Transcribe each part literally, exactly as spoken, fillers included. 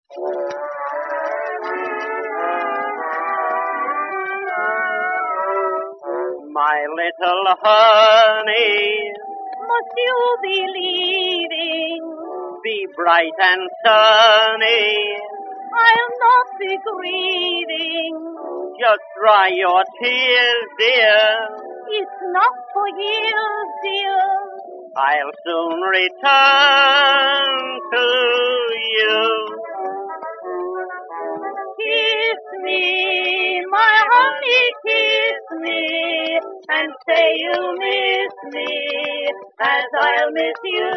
My little honey, must you be leaving? Be bright and sunny, I'll not be grieving. Just dry your tears, dear. It's not for years, dear. I'll soon return to you. Kiss me, my honey, kiss me, and say you miss me as I'll miss you.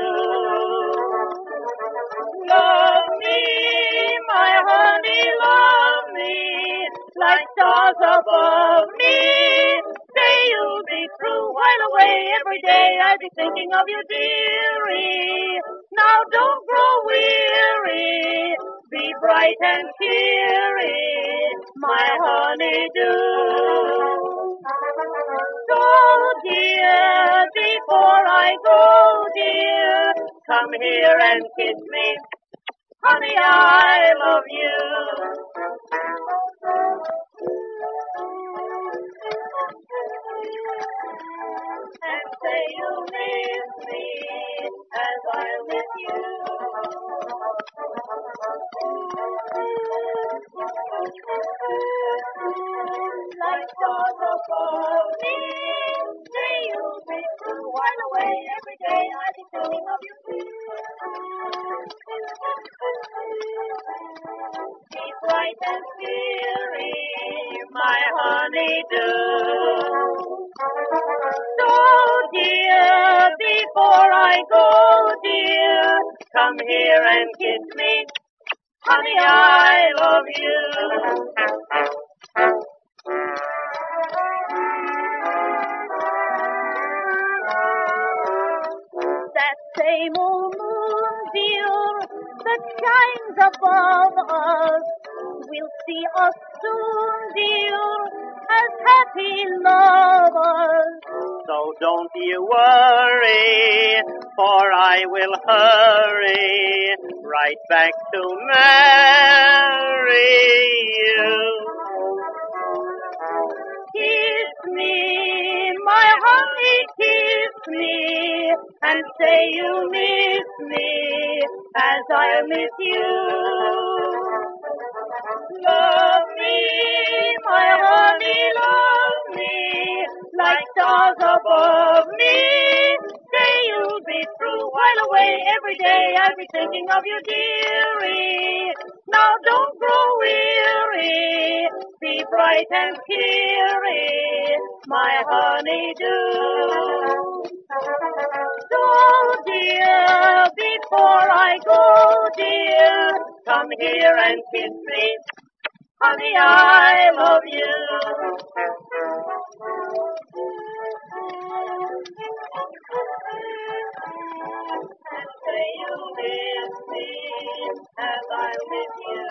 Love me, my honey, love me, like stars above me. Say you'll be true while away every day. I'll be thinking of you, dearie. Now don't grow weary, be bright and cheery, my honey-do. So, dear, before I go, dear, come here and kiss me. Honey, I love you. And say you miss me as I'll miss you. Like stars above me, say you'll be true while away every day. I'll be thinking of you too. Be bright and cheery, my honey-do. So, dear, before I go, dear, come here and kiss me. Honey, I love you. That same old moon, dear, that shines above us, we'll see us soon, dear, as happy lovers. So don't you worry, for I will hurry right back to marry you. Kiss me, my honey, kiss me, and say you miss me as I miss you. Love me, my honey, love me, like stars above me. Say you'll be true while away every day. I'll be thinking of you, dearie. Now don't grow weary, be bright and cheery, my honey-do. So, dear, before I go, dear, come here and kiss me. Honey, I love you. And say you miss me as I miss you.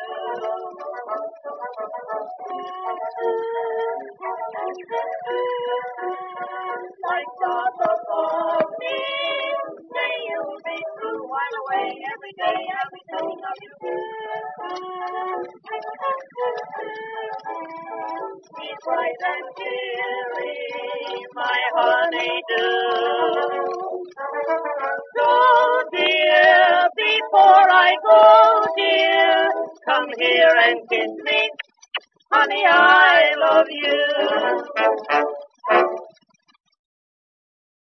Like stars above me, say you'll be true while away every day. I'll be thinking of you. Be bright and cheery, my honey-do. So, dear, before I go, dear, come here and kiss me. Honey, I love you.